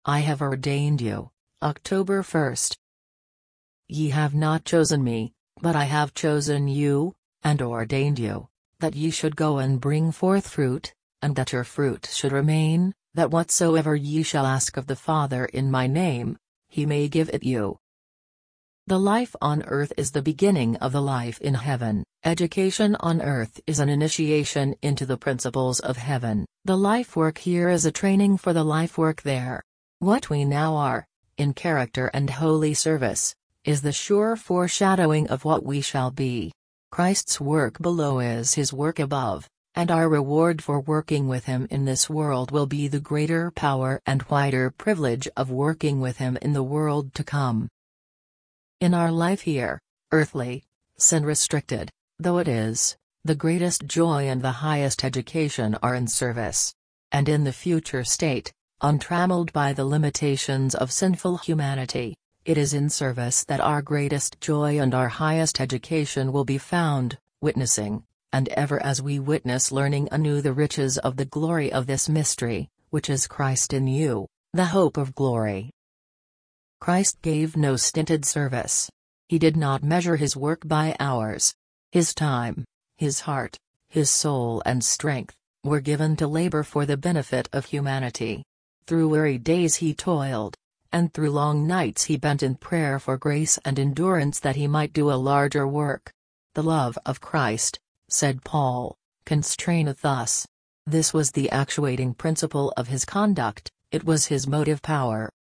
I have ordained you. October 1st. Ye have not chosen me, but I have chosen you, and ordained you, that ye should go and bring forth fruit, and that your fruit should remain, that whatsoever ye shall ask of the Father in my name, he may give it you. The life on earth is the beginning of the life in heaven. Education on earth is an initiation into the principles of heaven. The life work here is a training for the life work there. What we now are, in character and holy service, is the sure foreshadowing of what we shall be. Christ's work below is his work above, and our reward for working with him in this world will be the greater power and wider privilege of working with him in the world to come. In our life here, earthly, sin-restricted, though it is, the greatest joy and the highest education are in service. And in the future state, untrammeled by the limitations of sinful humanity, it is in service that our greatest joy and our highest education will be found, witnessing, and ever as we witness learning anew the riches of the glory of this mystery, which is Christ in you, the hope of glory. Christ gave no stinted service. He did not measure his work by hours. His time, his heart, his soul and strength, were given to labor for the benefit of humanity. Through weary days he toiled, and through long nights he bent in prayer for grace and endurance that he might do a larger work. The love of Christ, said Paul, constraineth us. This was the actuating principle of his conduct, it was his motive power.